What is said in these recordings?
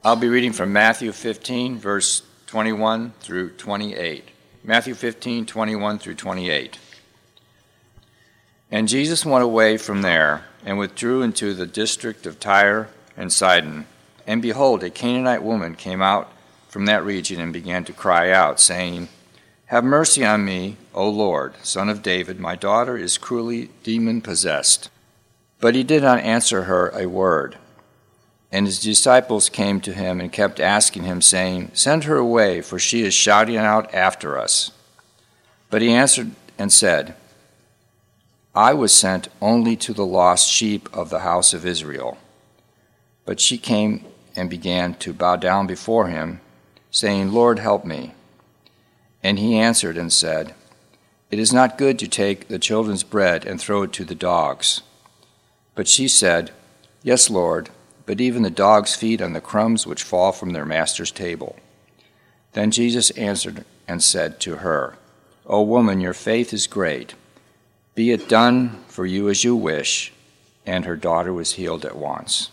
I'll be reading from Matthew 15, verse 21 through 28. Matthew 15, 21 through 28. And Jesus went away from there and withdrew into the district of Tyre and Sidon. And behold, a Canaanite woman came out from that region and began to cry out, saying, Have mercy on me, O Lord, Son of David, my daughter is cruelly demon-possessed. But he did not answer her a word. And his disciples came to him and kept asking him, saying, Send her away, for she is shouting out after us. But he answered and said, I was sent only to the lost sheep of the house of Israel. But she came and began to bow down before him, saying, Lord, help me. And he answered and said, It is not good to take the children's bread and throw it to the dogs. But she said, Yes, Lord, but even the dogs feed on the crumbs which fall from their master's table. Then Jesus answered and said to her, O woman, your faith is great. Be it done for you as you wish. And her daughter was healed at once.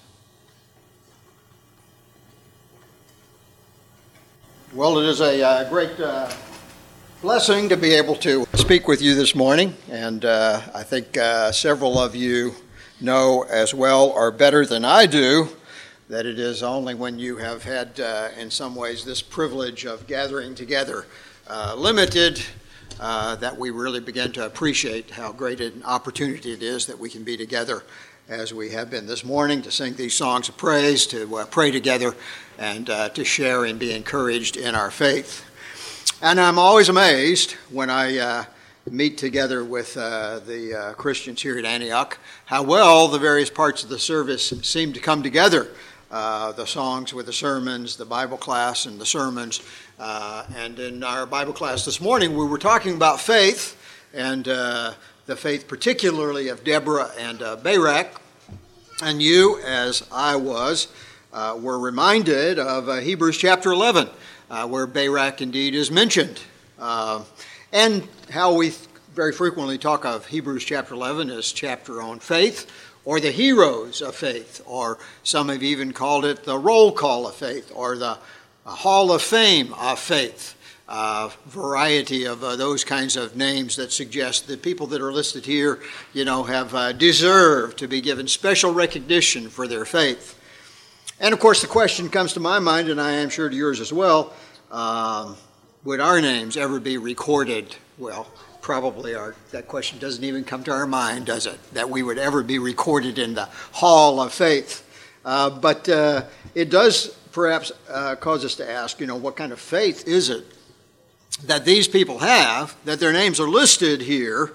Well, it is a great blessing to be able to speak with you this morning. And I think several of you know as well or better than I do that it is only when you have had in some ways this privilege of gathering together limited that we really begin to appreciate how great an opportunity it is that we can be together as we have been this morning to sing these songs of praise, to pray together, and to share and be encouraged in our faith. And I'm always amazed when I meet together with the Christians here at Antioch, how well the various parts of the service seem to come together. The songs with the sermons, the Bible class and the sermons. And in our Bible class this morning, we were talking about faith, and the faith particularly of Deborah and Barak. And you, as I was, were reminded of Hebrews chapter 11, where Barak indeed is mentioned. And how we very frequently talk of Hebrews chapter 11 as chapter on faith, or the heroes of faith, or some have even called it the roll call of faith, or the hall of fame of faith. Variety of those kinds of names that suggest that people that are listed here, have deserved to be given special recognition for their faith. And of course the question comes to my mind, and I am sure to yours as well, would our names ever be recorded? Well, probably that question doesn't even come to our mind, does it? That we would ever be recorded in the hall of faith. But it does perhaps cause us to ask, what kind of faith is it that these people have, that their names are listed here,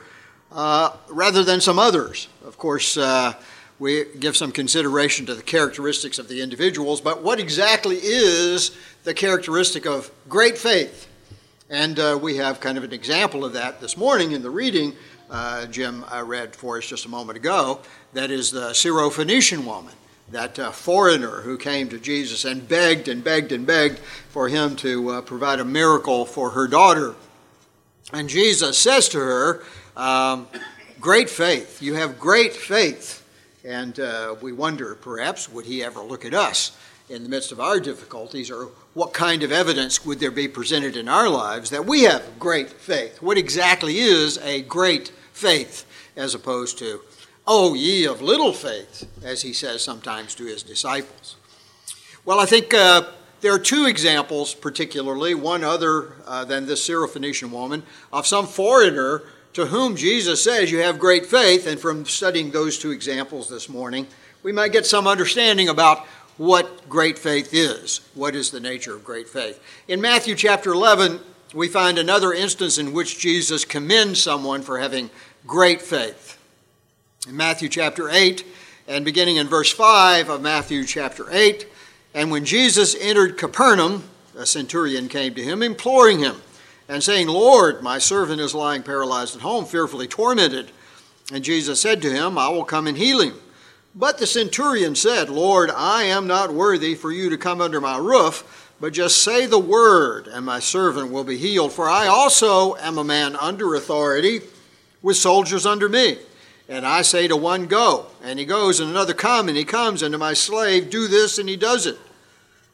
rather than some others? Of course, we give some consideration to the characteristics of the individuals, but what exactly is the characteristic of great faith? And we have kind of an example of that this morning in the reading Jim read for us just a moment ago. That is the Syrophoenician woman, that foreigner who came to Jesus and begged and begged and begged for him to provide a miracle for her daughter. And Jesus says to her, great faith, you have great faith. And we wonder, perhaps, would he ever look at us in the midst of our difficulties, or what kind of evidence would there be presented in our lives that we have great faith? What exactly is a great faith, as opposed to, oh, ye of little faith, as he says sometimes to his disciples? Well, I think there are two examples particularly, one other than this Syrophoenician woman, of some foreigner to whom Jesus says you have great faith. And from studying those two examples this morning, we might get some understanding about what great faith is. What is the nature of great faith? In Matthew chapter 11, we find another instance in which Jesus commends someone for having great faith. In Matthew chapter 8, and beginning in verse 5 of Matthew chapter 8, and when Jesus entered Capernaum, a centurion came to him, imploring him, and saying, Lord, my servant is lying paralyzed at home, fearfully tormented. And Jesus said to him, I will come and heal him. But the centurion said, Lord, I am not worthy for you to come under my roof, but just say the word, and my servant will be healed. For I also am a man under authority, with soldiers under me. And I say to one, go, and he goes, and another, come, and he comes, and to my slave, do this, and he does it.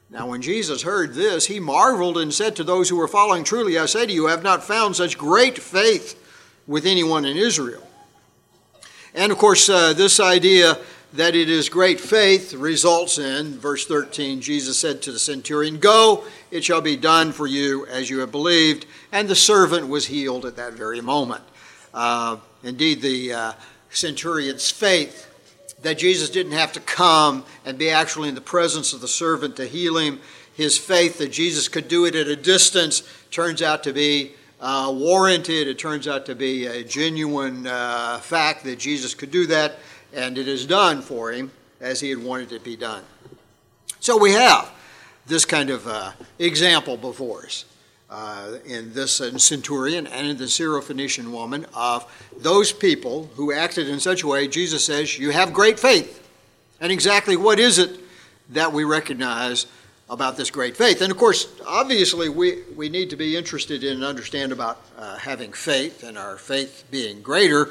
Now when Jesus heard this, he marveled and said to those who were following, "Truly I say to you, I have not found such great faith with anyone in Israel." And of course, this idea that it is great faith results in, verse 13, Jesus said to the centurion, "Go, it shall be done for you as you have believed." And the servant was healed at that very moment. Indeed, the centurion's faith that Jesus didn't have to come and be actually in the presence of the servant to heal him, his faith that Jesus could do it at a distance, turns out to be warranted. It turns out to be a genuine fact that Jesus could do that, and it is done for him as he had wanted it to be done. So we have this kind of example before us in this centurion and in the Syrophoenician woman of those people who acted in such a way. Jesus says, you have great faith. And exactly what is it that we recognize about this great faith? And of course, obviously, we need to be interested in and understand about having faith and our faith being greater.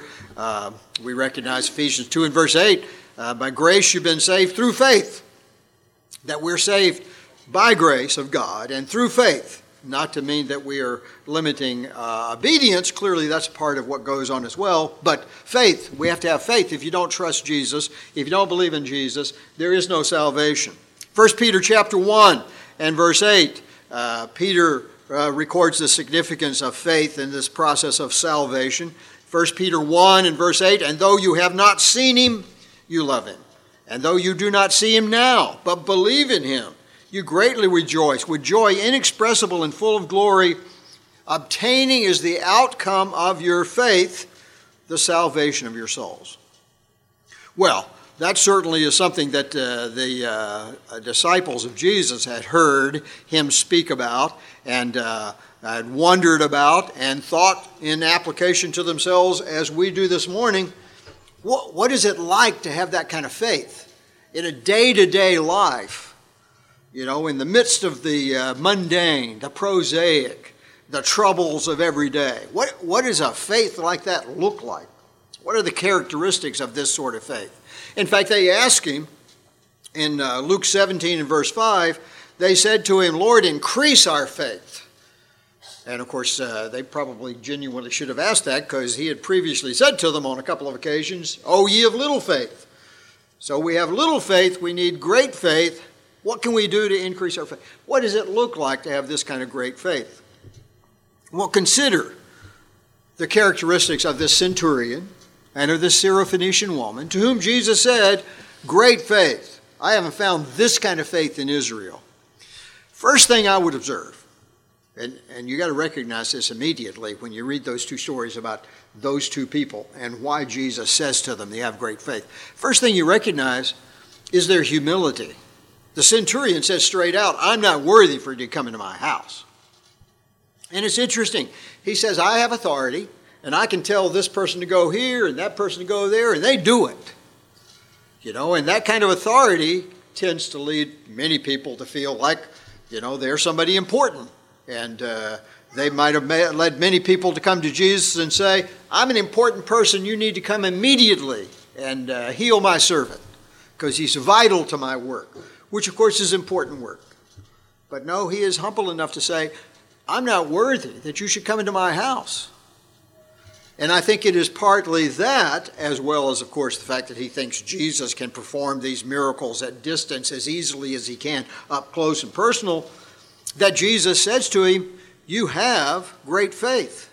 We recognize Ephesians 2 and verse 8, by grace you've been saved through faith, that we're saved by grace of God and through faith. Not to mean that we are limiting obedience. Clearly, that's part of what goes on as well. But faith, we have to have faith. If you don't trust Jesus, if you don't believe in Jesus, there is no salvation. 1 Peter chapter 1 and verse 8, Peter records the significance of faith in this process of salvation. 1 Peter 1 and verse 8, and though you have not seen him, you love him. And though you do not see him now, but believe in him, you greatly rejoice with joy inexpressible and full of glory, obtaining as the outcome of your faith the salvation of your souls. Well, that certainly is something that the disciples of Jesus had heard him speak about and had wondered about and thought in application to themselves as we do this morning. What is it like to have that kind of faith in a day-to-day life? You know, in the midst of the mundane, the prosaic, the troubles of every day. What does a faith like that look like? What are the characteristics of this sort of faith? In fact, they asked him in Luke 17 and verse 5, they said to him, Lord, increase our faith. And of course, they probably genuinely should have asked that because he had previously said to them on a couple of occasions, O ye of little faith. So we have little faith, we need great faith. What can we do to increase our faith? What does it look like to have this kind of great faith? Well, consider the characteristics of this centurion and of this Syrophoenician woman to whom Jesus said, great faith. I haven't found this kind of faith in Israel. First thing I would observe, and you got to recognize this immediately when you read those two stories about those two people and why Jesus says to them they have great faith. First thing you recognize is their humility. The centurion says straight out, I'm not worthy for you to come into my house. And it's interesting. He says, I have authority, and I can tell this person to go here and that person to go there, and they do it. You know, and that kind of authority tends to lead many people to feel like, you know, they're somebody important. And they might have led many people to come to Jesus and say, I'm an important person, you need to come immediately and heal my servant, because he's vital to my work. Which, of course, is important work. But no, he is humble enough to say, I'm not worthy that you should come into my house. And I think it is partly that, as well as, of course, the fact that he thinks Jesus can perform these miracles at distance as easily as he can up close and personal, that Jesus says to him, you have great faith.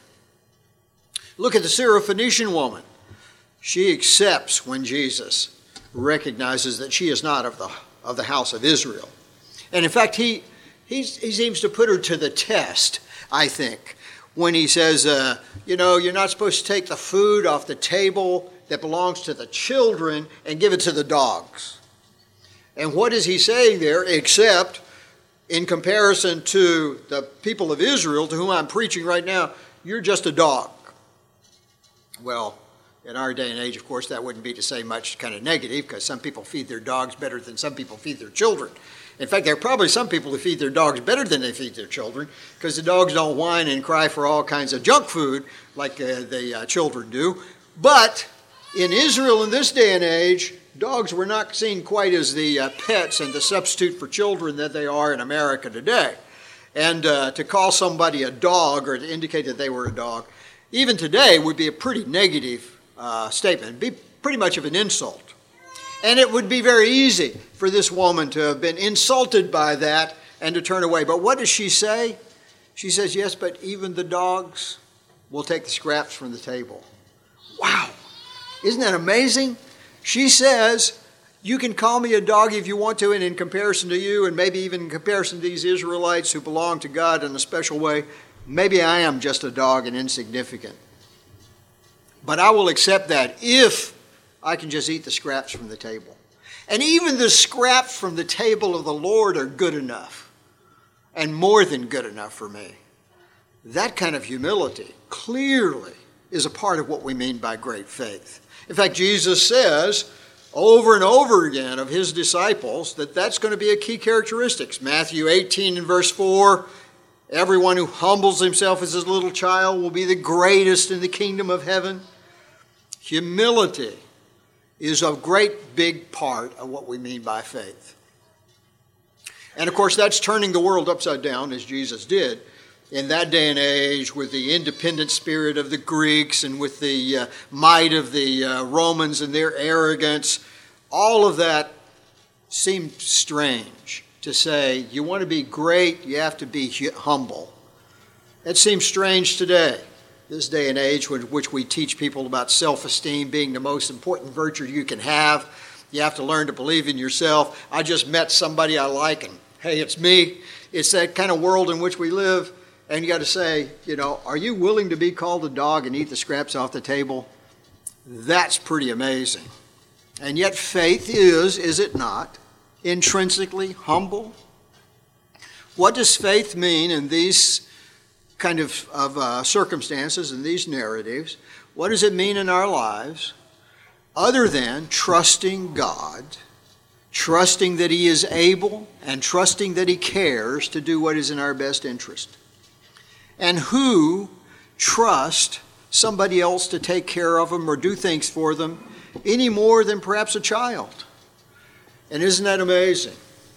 Look at the Syrophoenician woman. She accepts when Jesus recognizes that she is not of the house of Israel. And in fact, he seems to put her to the test, I think, when he says, you know, you're not supposed to take the food off the table that belongs to the children and give it to the dogs. And what is he saying there except, in comparison to the people of Israel to whom I'm preaching right now, you're just a dog. Well, in our day and age, of course, that wouldn't be to say much kind of negative, because some people feed their dogs better than some people feed their children. In fact, there are probably some people who feed their dogs better than they feed their children, because the dogs don't whine and cry for all kinds of junk food like the children do. But in Israel in this day and age, dogs were not seen quite as the pets and the substitute for children that they are in America today. And to call somebody a dog or to indicate that they were a dog, even today would be a pretty negative statement. It'd be pretty much of an insult. And it would be very easy for this woman to have been insulted by that and to turn away. But what does she say? She says, yes, but even the dogs will take the scraps from the table. Wow. Isn't that amazing? She says, you can call me a dog if you want to, and in comparison to you, and maybe even in comparison to these Israelites who belong to God in a special way, maybe I am just a dog and insignificant. But I will accept that if I can just eat the scraps from the table. And even the scraps from the table of the Lord are good enough, and more than good enough for me. That kind of humility clearly is a part of what we mean by great faith. In fact, Jesus says over and over again of his disciples that that's going to be a key characteristic. Matthew 18 and verse 4, everyone who humbles himself as a little child will be the greatest in the kingdom of heaven. Humility is a great big part of what we mean by faith. And of course, that's turning the world upside down, as Jesus did in that day and age, with the independent spirit of the Greeks and with the might of the Romans and their arrogance. All of that seemed strange to say, you want to be great, you have to be humble. It seems strange today, this day and age, in which we teach people about self-esteem being the most important virtue you can have. You have to learn to believe in yourself. I just met somebody I like, and hey, it's me. It's that kind of world in which we live. And you got to say, are you willing to be called a dog and eat the scraps off the table? That's pretty amazing. And yet faith is it not, intrinsically humble? What does faith mean in these kind of circumstances and these narratives? What does it mean in our lives other than trusting God, trusting that he is able, and trusting that he cares to do what is in our best interest? And who trust somebody else to take care of them or do things for them any more than perhaps a child? And isn't that amazing?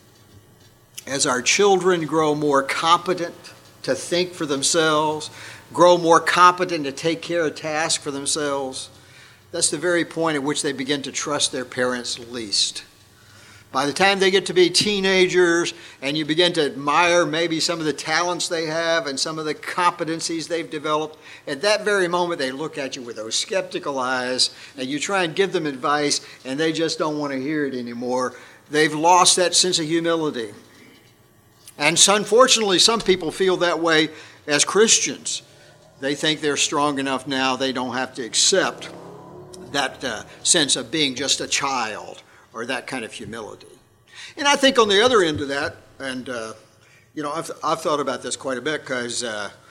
As our children grow more competent to think for themselves, grow more competent to take care of tasks for themselves, that's the very point at which they begin to trust their parents least. By the time they get to be teenagers and you begin to admire maybe some of the talents they have and some of the competencies they've developed, at that very moment they look at you with those skeptical eyes and you try and give them advice and they just don't want to hear it anymore. They've lost that sense of humility. And unfortunately, some people feel that way as Christians. They think they're strong enough now, they don't have to accept that sense of being just a child, or that kind of humility. And I think on the other end of that, and I've thought about this quite a bit because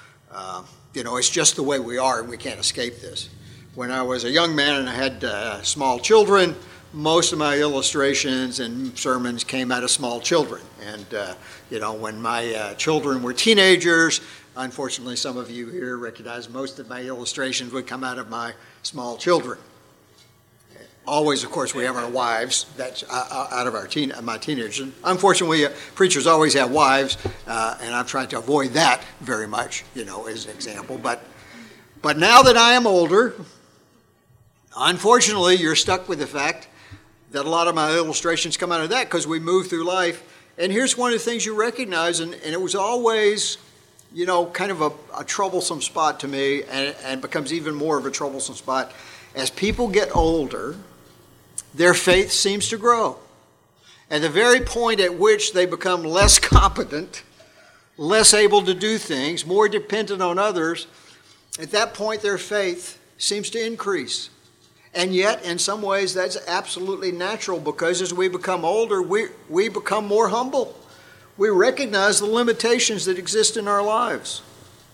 it's just the way we are and we can't escape this. When I was a young man and I had small children, most of my illustrations and sermons came out of small children. And when my children were teenagers, unfortunately some of you here recognize most of my illustrations would come out of my small children. Always, of course, we have our wives. That's out of my teenagers. Unfortunately, preachers always have wives, and I've tried to avoid that very much, as an example. But now that I am older, unfortunately, you're stuck with the fact that a lot of my illustrations come out of that because we move through life. And here's one of the things you recognize, and it was always, kind of a troublesome spot to me, and becomes even more of a troublesome spot. As people get older, their faith seems to grow. At the very point at which they become less competent, less able to do things, more dependent on others, at that point their faith seems to increase. And yet, in some ways, that's absolutely natural because as we become older, we become more humble. We recognize the limitations that exist in our lives.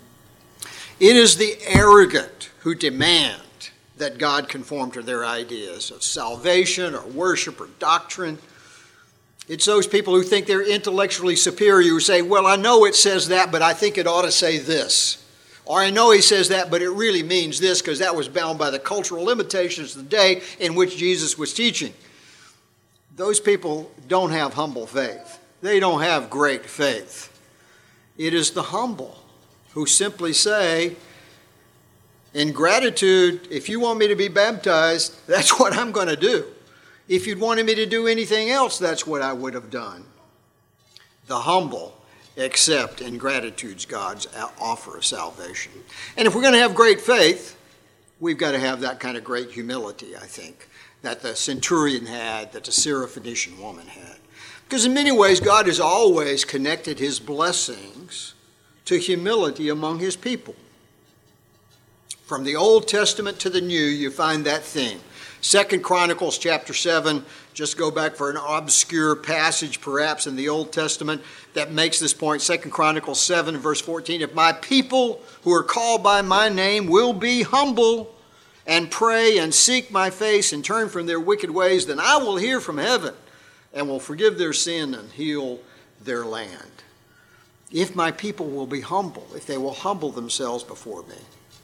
It is the arrogant who demand that God conform to their ideas of salvation or worship or doctrine. It's those people who think they're intellectually superior who say, well, I know it says that, but I think it ought to say this. Or I know he says that, but it really means this because that was bound by the cultural limitations of the day in which Jesus was teaching. those people don't have humble faith. They don't have great faith. It is the humble who simply say, in gratitude, if you want me to be baptized, that's what I'm going to do. If you'd wanted me to do anything else, that's what I would have done. The humble accept in gratitude God's offer of salvation. And if we're going to have great faith, we've got to have that kind of great humility, I think, that the centurion had, that the Syrophoenician woman had. Because in many ways, God has always connected his blessings to humility among his people. From the Old Testament to the New, you find that theme. 2 Chronicles chapter 7, just go back for an obscure passage perhaps in the Old Testament that makes this point. 2 Chronicles 7 verse 14, if my people who are called by my name will be humble and pray and seek my face and turn from their wicked ways, then I will hear from heaven and will forgive their sin and heal their land. If my people will be humble, if they will humble themselves before me.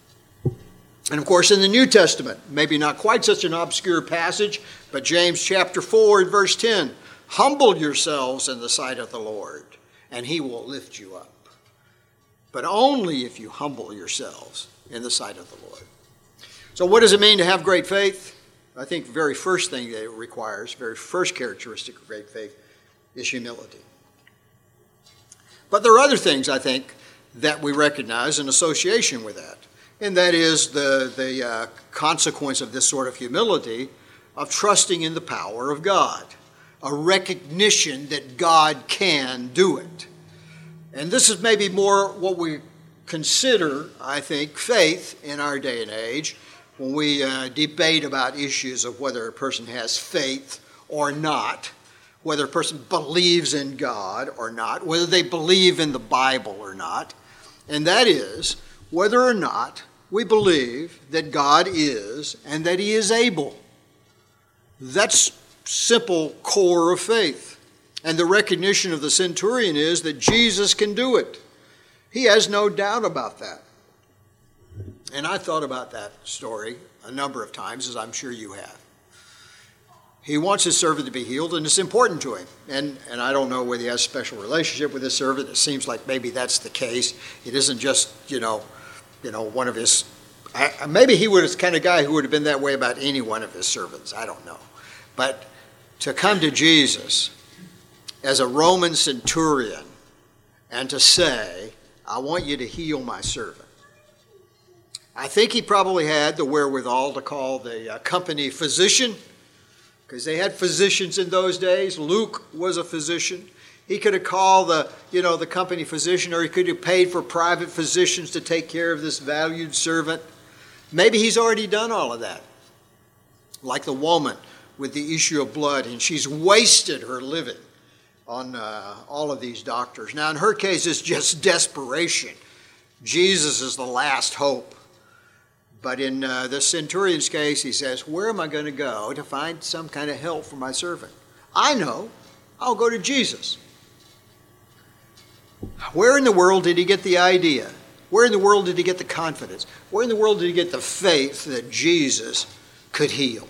And of course, in the New Testament, maybe not quite such an obscure passage, but James chapter 4 and verse 10, humble yourselves in the sight of the Lord, and he will lift you up. But only if you humble yourselves in the sight of the Lord. So what does it mean to have great faith? I think the very first thing that it requires, very first characteristic of great faith, is humility. But there are other things, I think, that we recognize in association with that. And that is the consequence of this sort of humility of trusting in the power of God, a recognition that God can do it. And this is maybe more what we consider, I think, faith in our day and age when we debate about issues of whether a person has faith or not, whether a person believes in God or not, whether they believe in the Bible or not. And that is whether or not we believe that God is and that he is able. That's simple core of faith. And the recognition of the centurion is that Jesus can do it. He has no doubt about that. And I thought about that story a number of times, as I'm sure you have. He wants his servant to be healed, and it's important to him. And I don't know whether he has a special relationship with his servant. It seems like maybe that's the case. It isn't just, one of his, maybe he was the kind of guy who would have been that way about any one of his servants. I don't know. But to come to Jesus as a Roman centurion and to say, I want you to heal my servant. I think he probably had the wherewithal to call the company physician, because they had physicians in those days. Luke was a physician. He could have called the company physician, or he could have paid for private physicians to take care of this valued servant. Maybe he's already done all of that. Like the woman with the issue of blood, and she's wasted her living on all of these doctors. Now, in her case, it's just desperation. Jesus is the last hope. But in the centurion's case, he says, where am I going to go to find some kind of help for my servant? I know. I'll go to Jesus. Where in the world did he get the idea? Where in the world did he get the confidence? Where in the world did he get the faith that Jesus could heal?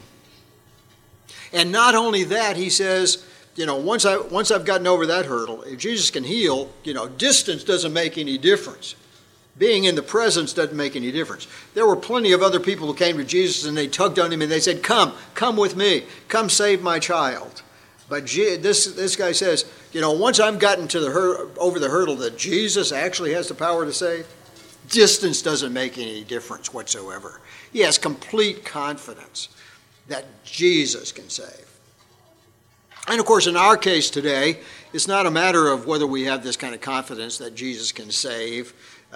And not only that, he says, once I've gotten over that hurdle, if Jesus can heal, distance doesn't make any difference. Being in the presence doesn't make any difference. There were plenty of other people who came to Jesus and they tugged on him and they said, come with me. Come save my child. But this guy says, once I've gotten to over the hurdle that Jesus actually has the power to save, distance doesn't make any difference whatsoever. He has complete confidence that Jesus can save. And of course, in our case today, it's not a matter of whether we have this kind of confidence that Jesus can save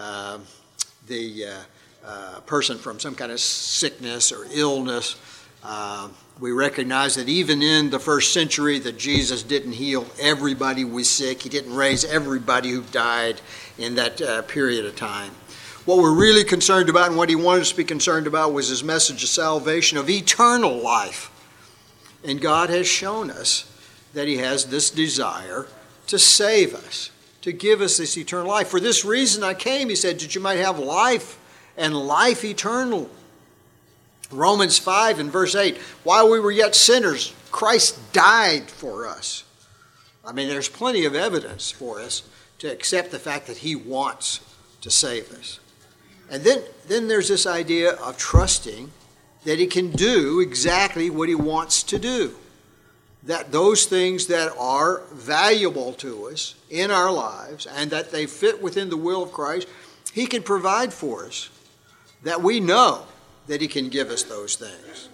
the person from some kind of sickness or illness. We recognize that even in the first century that Jesus didn't heal everybody who was sick. He didn't raise everybody who died in that period of time. What we're really concerned about and what he wanted us to be concerned about was his message of salvation, of eternal life. And God has shown us that he has this desire to save us, to give us this eternal life. For this reason I came, he said, that you might have life and life eternal. Romans 5 and verse 8, while we were yet sinners, Christ died for us. I mean, there's plenty of evidence for us to accept the fact that he wants to save us. And then there's this idea of trusting that he can do exactly what he wants to do. That those things that are valuable to us in our lives and that they fit within the will of Christ, he can provide for us. That we know that he can give us those things.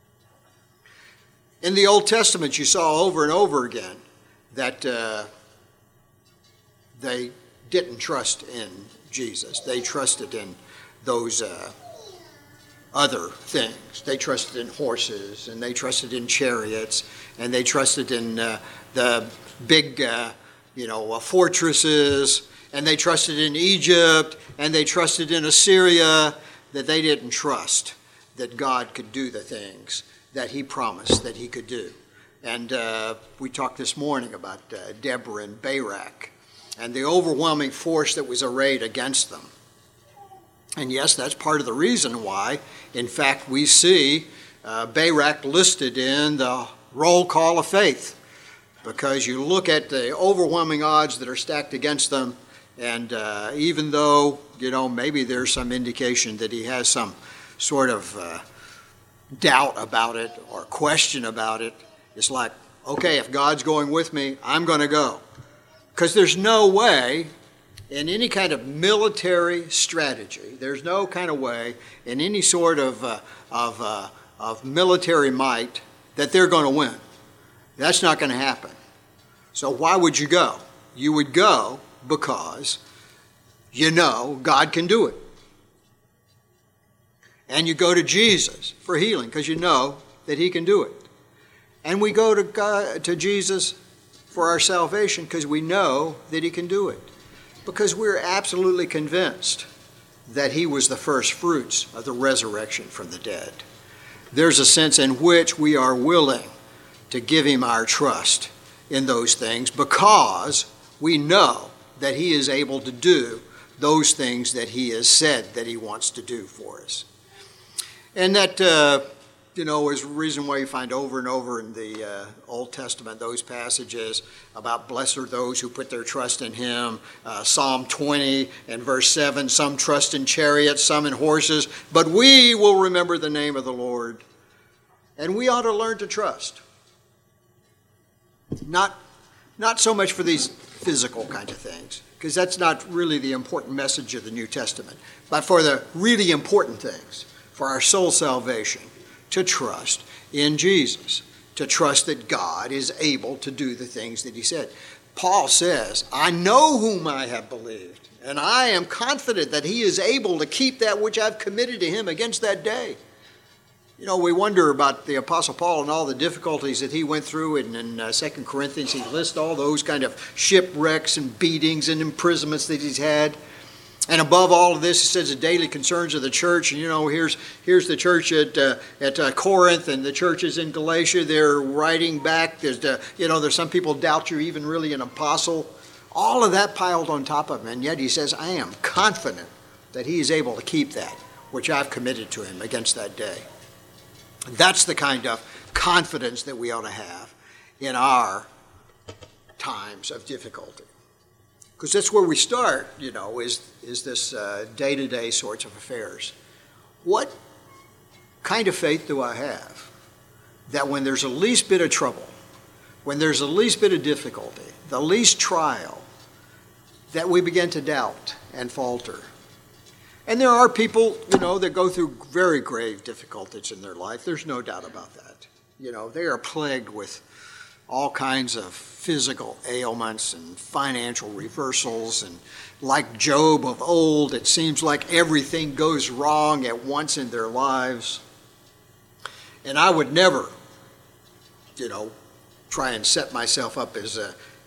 In the Old Testament, you saw over and over again that they didn't trust in Jesus. They trusted in those other things. They trusted in horses, and they trusted in chariots, and they trusted in the big, fortresses, and they trusted in Egypt, and they trusted in Assyria, that they didn't trust that God could do the things that he promised that he could do. And we talked this morning about Deborah and Barak and the overwhelming force that was arrayed against them. And yes, that's part of the reason why, in fact, we see Barak listed in the roll call of faith, because you look at the overwhelming odds that are stacked against them, and even though, maybe there's some indication that he has some sort of doubt about it or question about it, it's like, okay, if God's going with me, I'm going to go. Because there's no way in any kind of military strategy, there's no kind of way in any sort of military might that they're going to win. That's not going to happen. So why would you go? You would go because you know God can do it. And you go to Jesus for healing because you know that he can do it. And we go to God, to Jesus for our salvation because we know that he can do it. Because we're absolutely convinced that he was the first fruits of the resurrection from the dead. There's a sense in which we are willing to give him our trust in those things because we know that he is able to do those things that he has said that he wants to do for us. And that, is the reason why you find over and over in the Old Testament those passages about blessed are those who put their trust in him. Psalm 20 and verse 7, some trust in chariots, some in horses, but we will remember the name of the Lord. And we ought to learn to trust. Not so much for these physical kind of things, because that's not really the important message of the New Testament, but for the really important things, for our soul salvation, to trust in Jesus, to trust that God is able to do the things that he said. Paul says, I know whom I have believed, and I am confident that he is able to keep that which I've committed to him against that day. We wonder about the Apostle Paul and all the difficulties that he went through. In 2 Corinthians, he lists all those kind of shipwrecks and beatings and imprisonments that he's had. And above all of this, he says the daily concerns of the church. And, here's the church at Corinth and the churches in Galatia. They're writing back. There's some people doubt you're even really an apostle. All of that piled on top of him. And yet he says, I am confident that he is able to keep that which I've committed to him against that day. That's the kind of confidence that we ought to have in our times of difficulty. Because that's where we start, is this day-to-day sorts of affairs. What kind of faith do I have that when there's the least bit of trouble, when there's the least bit of difficulty, the least trial, that we begin to doubt and falter? And there are people, that go through very grave difficulties in their life. There's no doubt about that. They are plagued with all kinds of physical ailments and financial reversals. And like Job of old, it seems like everything goes wrong at once in their lives. And I would never, try and set myself up as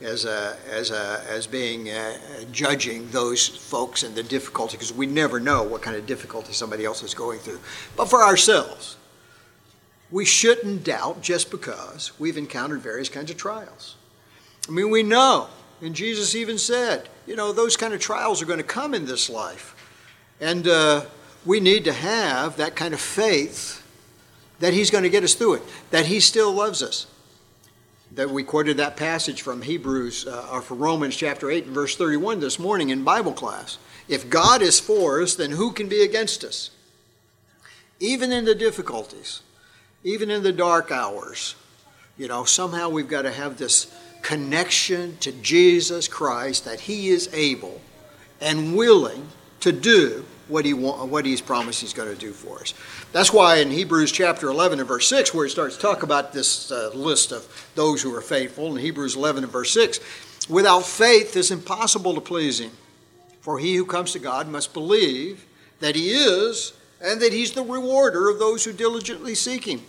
being judging those folks and the difficulty, because we never know what kind of difficulty somebody else is going through. But for ourselves, we shouldn't doubt just because we've encountered various kinds of trials. I mean, we know, and Jesus even said, those kind of trials are going to come in this life. And we need to have that kind of faith that he's going to get us through it, that he still loves us. That we quoted that passage from from Romans chapter 8 and verse 31 this morning in Bible class. If God is for us, then who can be against us? Even in the difficulties, even in the dark hours, somehow we've got to have this connection to Jesus Christ, that he is able and willing to do what he's promised he's going to do for us. That's why in Hebrews chapter 11 and verse 6, where it starts to talk about this list of those who are faithful, in Hebrews 11 and verse 6, without faith it's impossible to please him. For he who comes to God must believe that he is, and that he's the rewarder of those who diligently seek him.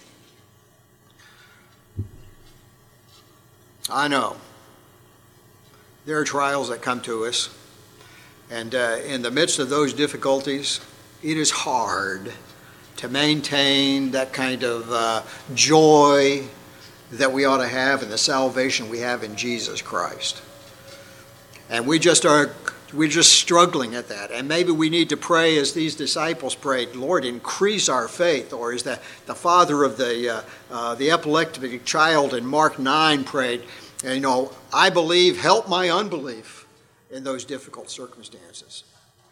I know there are trials that come to us, and in the midst of those difficulties, it is hard to maintain that kind of joy that we ought to have in the salvation we have in Jesus Christ. And we're just struggling at that. And maybe we need to pray as these disciples prayed, Lord, increase our faith. Or as the father of the epileptic child in Mark 9 prayed, I believe, help my unbelief in those difficult circumstances.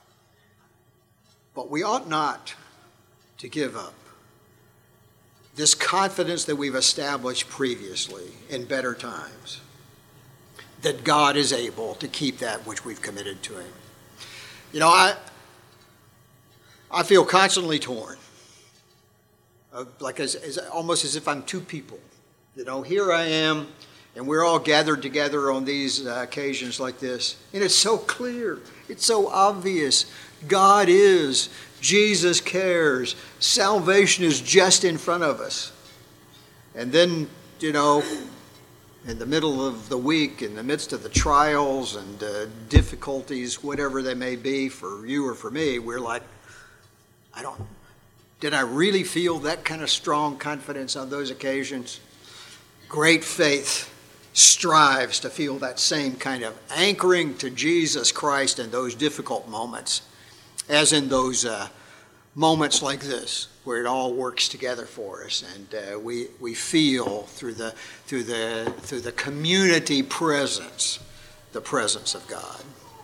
But we ought not to give up this confidence that we've established previously in better times, that God is able to keep that which we've committed to him. I feel constantly torn, almost as if I'm two people. Here I am, and we're all gathered together on these occasions like this. And it's so clear. It's so obvious. God is. Jesus cares. Salvation is just in front of us. And then, in the middle of the week, in the midst of the trials and difficulties, whatever they may be for you or for me, we're like, did I really feel that kind of strong confidence on those occasions? Great faith strives to feel that same kind of anchoring to Jesus Christ in those difficult moments, as in those moments like this, where it all works together for us, and we feel through the community presence, the presence of God.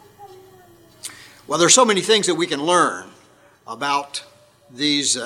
Well, there's so many things that we can learn about these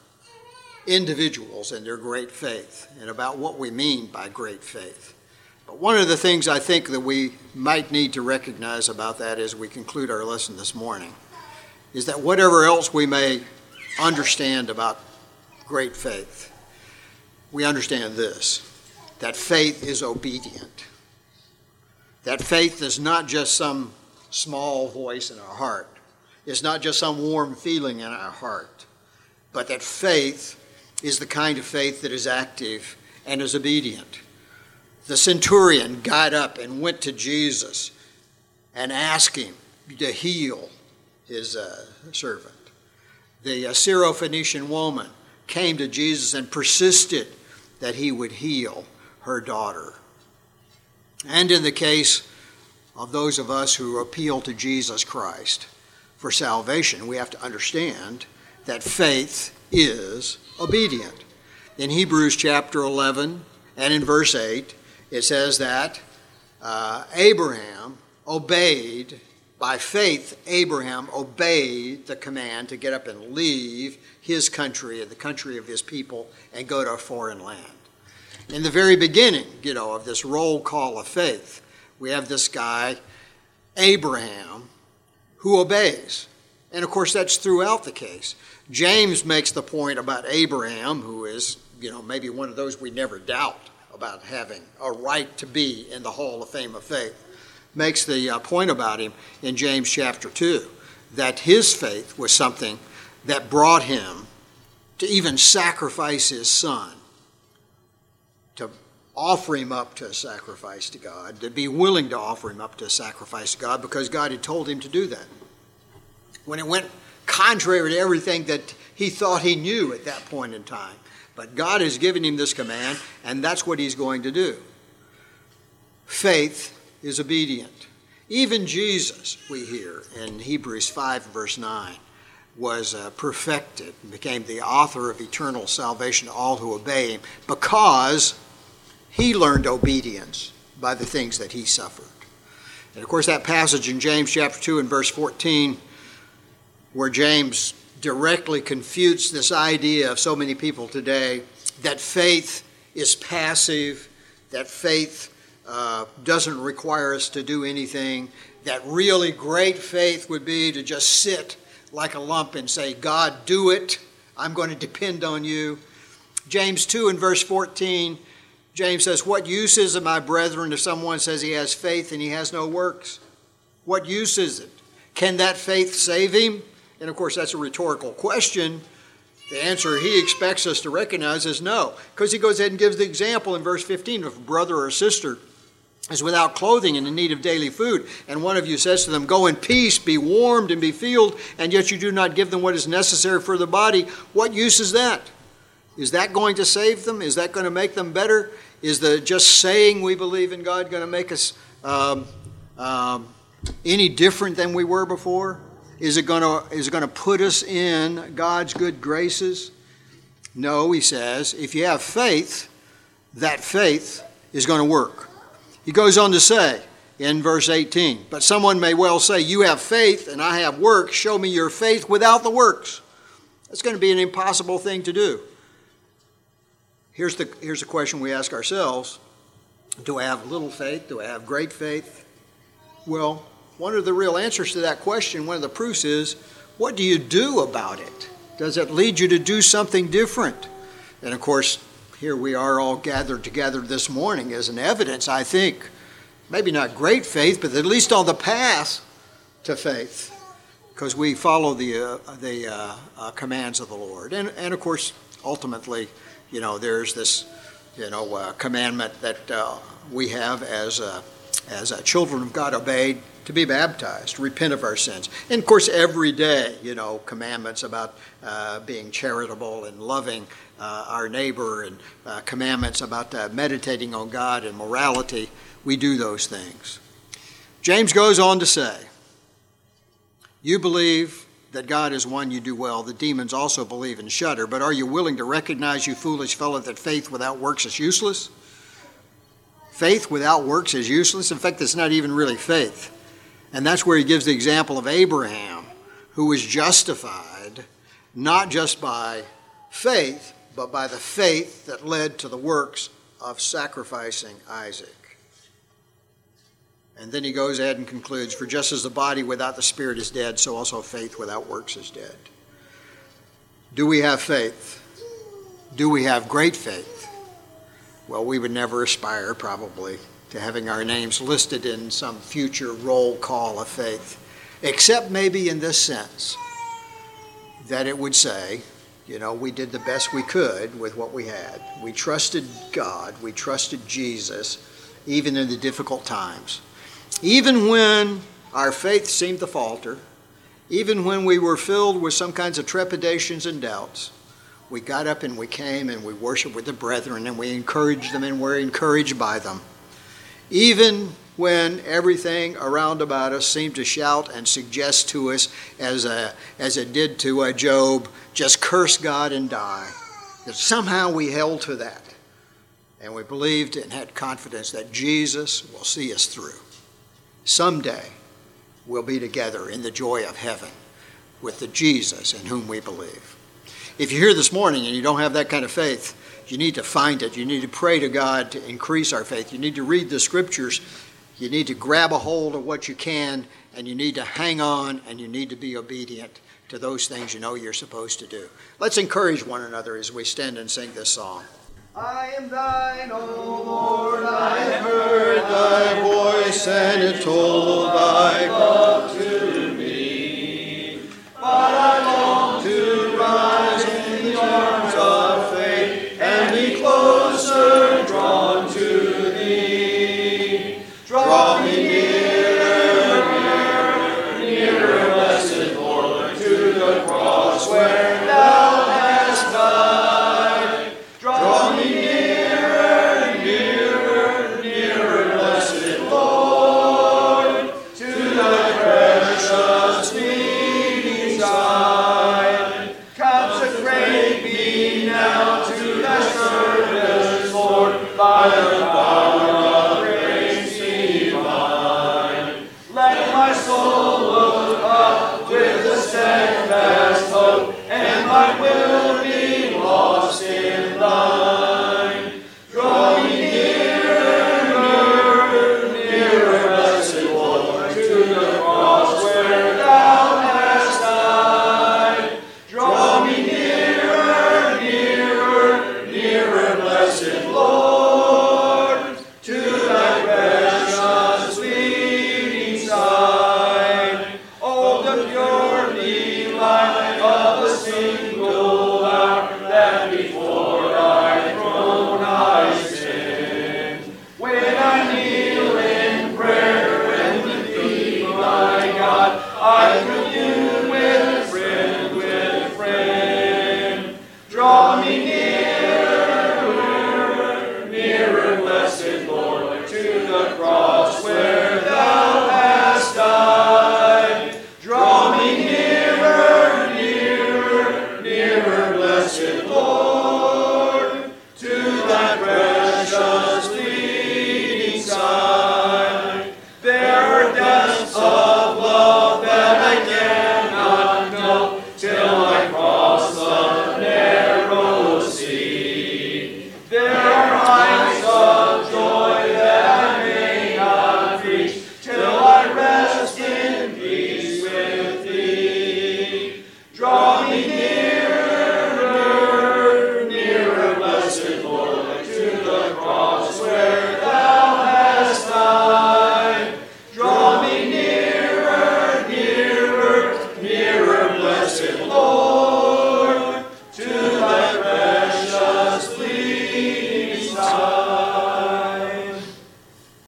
individuals and their great faith, and about what we mean by great faith. But one of the things I think that we might need to recognize about that as we conclude our lesson this morning is that whatever else we may understand about great faith, we understand this, that faith is obedient. That faith is not just some small voice in our heart. It's not just some warm feeling in our heart, but that faith is the kind of faith that is active and is obedient. The centurion got up and went to Jesus and asked him to heal his servant. The Syrophoenician woman came to Jesus and persisted that he would heal her daughter. And in the case of those of us who appeal to Jesus Christ for salvation, we have to understand that faith is obedient. In Hebrews chapter 11 and in verse 8, it says that Abraham obeyed, by faith, Abraham obeyed the command to get up and leave his country and the country of his people and go to a foreign land. In the very beginning, of this roll call of faith, we have this guy, Abraham, who obeys. And of course, that's throughout the case. James makes the point about Abraham, who is, maybe one of those we never doubt about having a right to be in the Hall of Fame of Faith, makes the point about him in James chapter 2, that his faith was something that brought him to even sacrifice his son, to offer him up to a sacrifice to God, to be willing to offer him up to a sacrifice to God, because God had told him to do that. When it went contrary to everything that he thought he knew at that point in time. But God has given him this command, and that's what he's going to do. Faith is obedient. Even Jesus, we hear in Hebrews 5, verse 9, was perfected and became the author of eternal salvation to all who obey him, because he learned obedience by the things that he suffered. And of course, that passage in James chapter 2 and verse 14, where James directly confutes this idea of so many people today that faith is passive, that faith doesn't require us to do anything, that really great faith would be to just sit like a lump and say, God, do it. I'm going to depend on you. James 2 and verse 14, James says, what use is it, my brethren, if someone says he has faith and he has no works? What use is it? Can that faith save him? And of course, that's a rhetorical question. The answer he expects us to recognize is no, because he goes ahead and gives the example in verse 15. If a brother or a sister is without clothing and in need of daily food, and one of you says to them, go in peace, be warmed and be filled, and yet you do not give them what is necessary for the body, what use is that? Is that going to save them? Is that going to make them better? Is the just saying we believe in God going to make us any different than we were before? Is it going to put us in God's good graces? No, he says, if you have faith, that faith is going to work. He goes on to say in verse 18, but someone may well say, you have faith and I have works. Show me your faith without the works. That's going to be an impossible thing to do. Here's the question we ask ourselves. Do I have little faith? Do I have great faith? Well, one of the real answers to that question, one of the proofs is, what do you do about it? Does it lead you to do something different? And of course, here we are all gathered together this morning as an evidence, I think, maybe not great faith, but at least on the path to faith, because we follow the commands of the Lord. And of course, ultimately, there's this, commandment that we have as children of God obeyed, to be baptized, repent of our sins. And of course, every day, commandments about being charitable and loving our neighbor, and commandments about meditating on God and morality. We do those things. James goes on to say, you believe that God is one, you do well. The demons also believe and shudder. But are you willing to recognize, you foolish fellow, that faith without works is useless? Faith without works is useless. In fact, it's not even really faith. And that's where he gives the example of Abraham, who was justified not just by faith, but by the faith that led to the works of sacrificing Isaac. And then he goes ahead and concludes, for just as the body without the spirit is dead, so also faith without works is dead. Do we have faith? Do we have great faith? Well, we would never aspire, probably, to having our names listed in some future roll call of faith, except maybe in this sense, that it would say, we did the best we could with what we had. We trusted God, we trusted Jesus, even in the difficult times. Even when our faith seemed to falter, even when we were filled with some kinds of trepidations and doubts, we got up and we came and we worshiped with the brethren and we encouraged them and were encouraged by them. Even when everything around about us seemed to shout and suggest to us, as it did to Job, just curse God and die, that somehow we held to that. And we believed and had confidence that Jesus will see us through. Someday we'll be together in the joy of heaven with the Jesus in whom we believe. If you're here this morning and you don't have that kind of faith, you need to find it. You need to pray to God to increase our faith. You need to read the scriptures. You need to grab a hold of what you can, and you need to hang on, and you need to be obedient to those things you're supposed to do. Let's encourage one another as we stand and sing this song. I am thine, O Lord, I have heard thy voice, and it told thy love to me. But I long to rise in the arms of faith, and be closer drawn to thee. Draw me nearer, nearer, nearer, blessed Lord, to the cross where thou hast died. Draw me nearer, nearer, nearer, blessed Lord, to the I will